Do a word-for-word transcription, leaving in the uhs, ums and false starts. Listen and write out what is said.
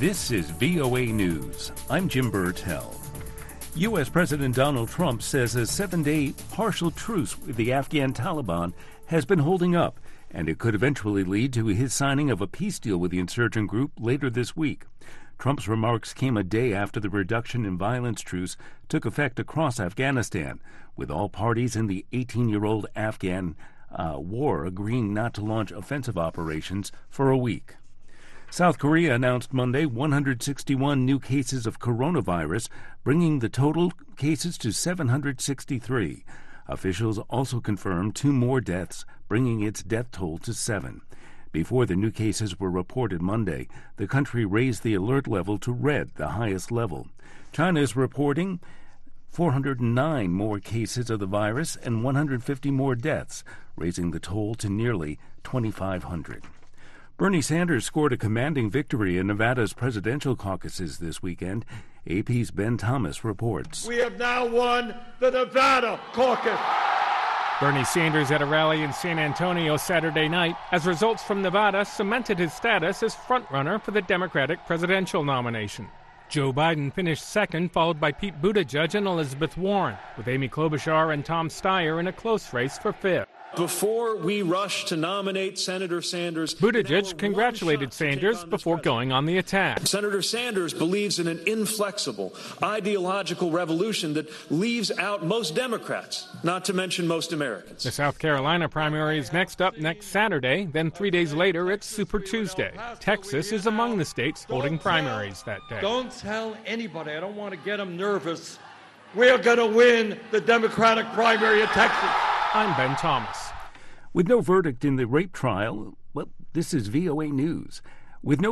This is V O A News. I'm Jim Burtell. U S. President Donald Trump says a seven-day partial truce with the Afghan Taliban has been holding up, and it could eventually lead to his signing of a peace deal with the insurgent group later this week. Trump's remarks came a day after the reduction in violence truce took effect across Afghanistan, with all parties in the eighteen-year-old Afghan uh, war agreeing not to launch offensive operations for a week. South Korea announced Monday one hundred sixty-one new cases of coronavirus, bringing the total cases to seven hundred sixty-three. Officials also confirmed two more deaths, bringing its death toll to seven. Before the new cases were reported Monday, the country raised the alert level to red, the highest level. China is reporting four hundred nine more cases of the virus and one hundred fifty more deaths, raising the toll to nearly twenty-five hundred. Bernie Sanders scored a commanding victory in Nevada's presidential caucuses this weekend. A P's Ben Thomas reports. We have now won the Nevada caucus. Bernie Sanders at a rally in San Antonio Saturday night, as results from Nevada cemented his status as frontrunner for the Democratic presidential nomination. Joe Biden finished second, followed by Pete Buttigieg and Elizabeth Warren, with Amy Klobuchar and Tom Steyer in a close race for fifth. Before we rush to nominate Senator Sanders, Buttigieg congratulated Sanders before going on the attack. Senator Sanders believes in an inflexible, ideological revolution that leaves out most Democrats, not to mention most Americans. The South Carolina primary is next up next Saturday. Then three days later, it's Super Tuesday. Texas is among the states holding primaries that day. Don't tell anybody. I don't want to get them nervous. We're going to win the Democratic primary in Texas. I'm Ben Thomas. With no verdict in the rape trial, well, this is V O A News. With no